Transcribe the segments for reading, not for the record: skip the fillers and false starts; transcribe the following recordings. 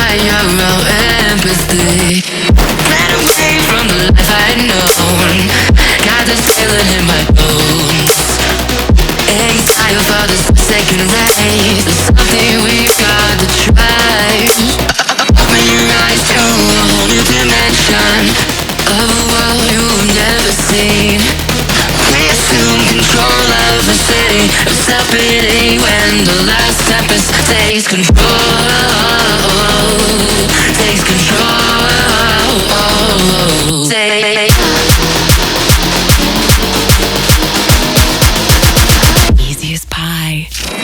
fire of empathy. Ran away from the life I'd known. Got this feeling in my bones. Exile for the second race. There's something we've got to try. Open your eyes to a whole new dimension of a world you've never seen. We assume control of the city of self-pity when the last tempest takes control. Takes control. Easy as pie.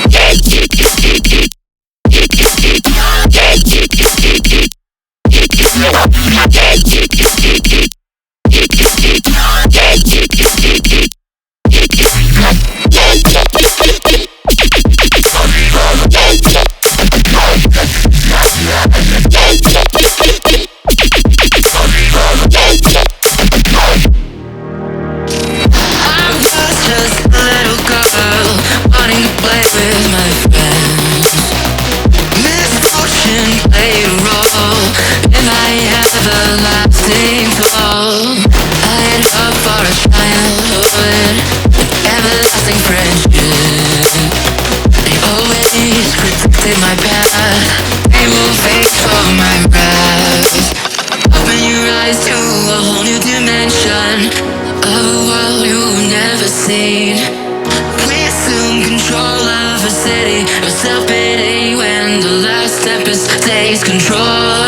Wanting to play with my friends. Misfortune played a role in my everlasting fall. I had hoped for a childhood, everlasting friendship. They always protected my path. They will wait for my wrath. Open your eyes to a whole new dimension of a world you've never seen. Control of a city of self-pity when the last tempest takes control.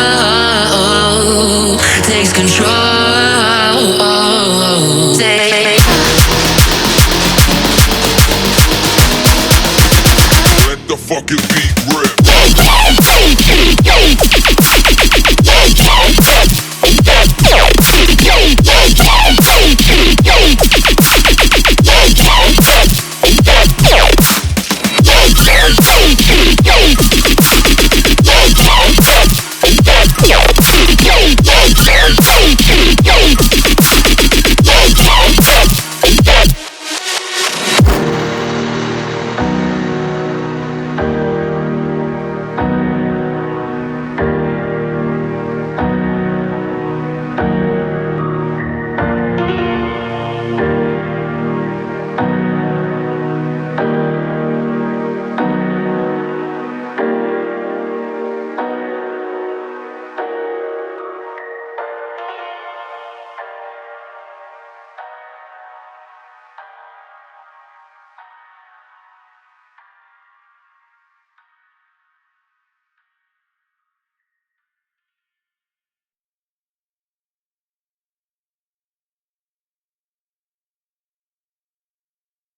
Takes control. Let the fucking beat.